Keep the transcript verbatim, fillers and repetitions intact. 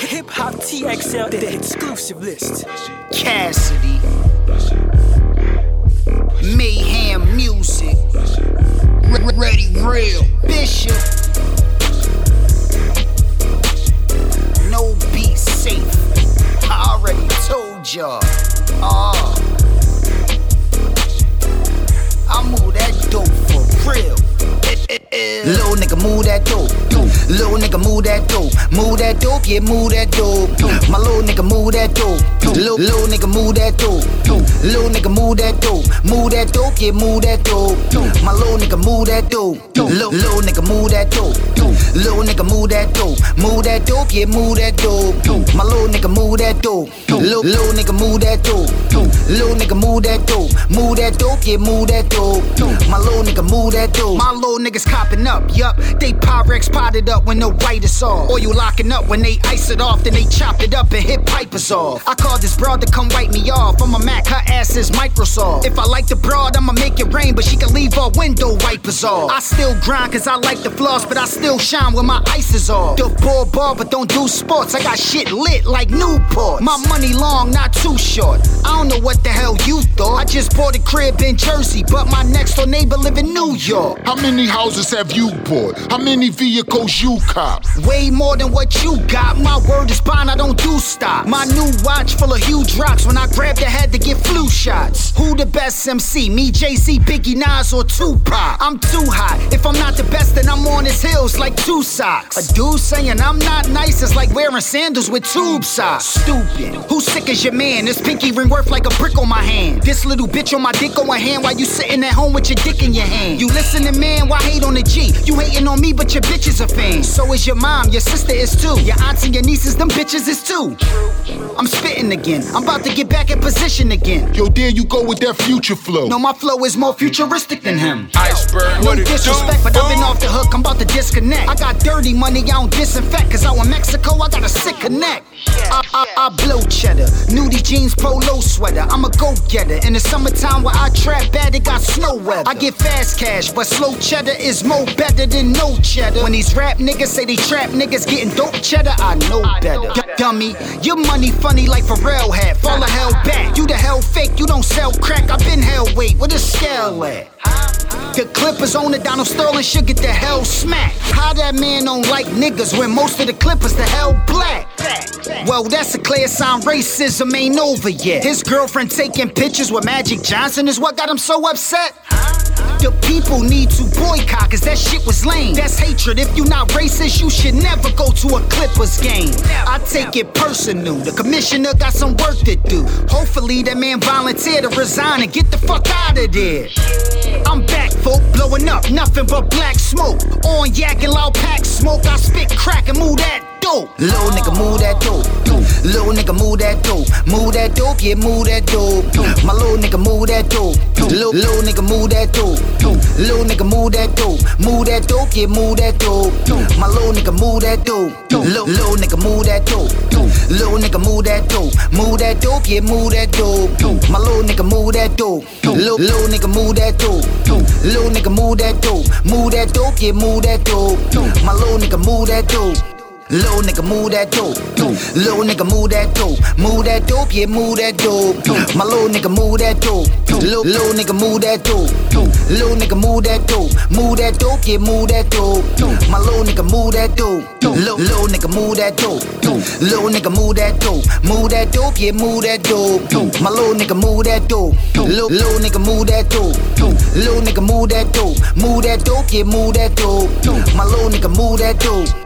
Hip Hop T X L, the exclusive list. Cassidy, Mayhem Music, R- Ready Real, Bishop, No Beat Safe. I already told y'all. Oh, I move that dope for real. Little nigga move that dope. Little nigga move that dope. Move that dope, yeah, move that dope. My little nigga move that dope. Little, little nigga move that dope. Little nigga move that dope. Move that dope, yeah, move that dope. My little nigga move that dope. Little, little nigga move that dope. Little nigga move that dope. Move that dope, yeah, move that dope. My little nigga move that dope. Little, little nigga move that dope. Little nigga move that dope. Move that dope, yeah, move that dope. My little nigga move that dope. My little niggas copping up, yup. They Pyrex potted up when the white is off. Or you locking up when they ice it off, then they chop it up and hit pipers off. I called this broad to come wipe me off. I'm a Mac, her ass is Microsoft. If I like the broad, I'ma make it rain, but she can leave her window wipers off. I still grind cause I like the floss, but I still shine when my ice is off. The ball ball, but don't do sports. I got shit lit like Newport. My money long, not too short. I don't know what the hell you thought. I just bought a crib in Jersey, but my next door neighbor live in New York. How many houses have you bought? How many vehicles you cop? Way more than what you got. My word is bond, I don't do stocks. My new watch full of huge rocks. When I grabbed the head to get flu shots. Who the best M C? Me, Jay-Z, Biggie, Nas, or Tupac? I'm too hot. If I'm not the best, then I'm on his heels like two socks. A dude saying I'm not nice is like wearing sandals with tube socks. Stupid. Who sick as your man? This pinky ring worth like a brick on my hand. This little bitch on my dick on my hand while you sitting at home with your dick in your hand. You listening, man? Why hate on the G? You hating on me, but your bitch is a fan. So is your mom, your sister is too. Your aunts and your nieces, them bitches is too. I'm spitting again. I'm about to get back in position again. Yo, there you go with that future flow. No, my flow is more futuristic than him. Iceberg, no disrespect, but I've been off the hook. I'm about to disconnect. I got dirty money, I don't disinfect. Cause out in Mexico, I got a sick connect. I, I, I blow cheddar, nudie jeans, polo sweater. I'm a go-getter. In the summertime where I trap bad, it got snow weather. I get fast cash, but slow cheddar is more better than no cheddar. When these rap niggas say they trap niggas getting dope cheddar, I know better. D- dummy, your money funny like Pharrell hat. Fall the hell back. You the hell fake, you don't sell crack. I been hell weight, where the scale at? The Clippers own it, Donald Sterling should get the hell smacked. How that man don't like niggas when most of the Clippers the hell black? Well, that's a clear sign racism ain't over yet. His girlfriend taking pictures with Magic Johnson is what got him so upset. The people need to boycott cause that shit was lame. That's hatred. If you not racist, you should never go to a Clippers game. I take it personal. The commissioner got some work to do. Hopefully that man volunteer to resign and get the fuck out of there. I'm back, folk, blowing up, nothing but black smoke. On yak and loud pack smoke, I spit crack and move that dope. Little nigga move that dope. Little nigga move that dope. Move that dope, yeah, move that dope. My little nigga move that dope. Little, little nigga move that dope. Little nigga move that dope. Move that dope, yeah, move that dope. My little nigga move that dope. Little, little nigga move that dope. Little nigga move that dope. Move that dope, yeah, move that dope. My little nigga move that dope. Little, little nigga move that dope. Little nigga move that dope. Move that dope, yeah, move that dope. My little nigga move that dope. Little nigga move that dope. Little nigga move that dope. Move that dope, yeah, move that dope. My little nigga move that dope. Little, little nigga move that dope. Little nigga move that dope. Move that dope, yeah, move that dope. My little nigga move that dope. Little, little nigga move that dope. Little nigga move that dope. Move that dope, yeah, move that dope. My little nigga move that dope. Little, little nigga move that dope. Little nigga move that dope. Move that dope, yeah, move that dope. My little nigga move that dope.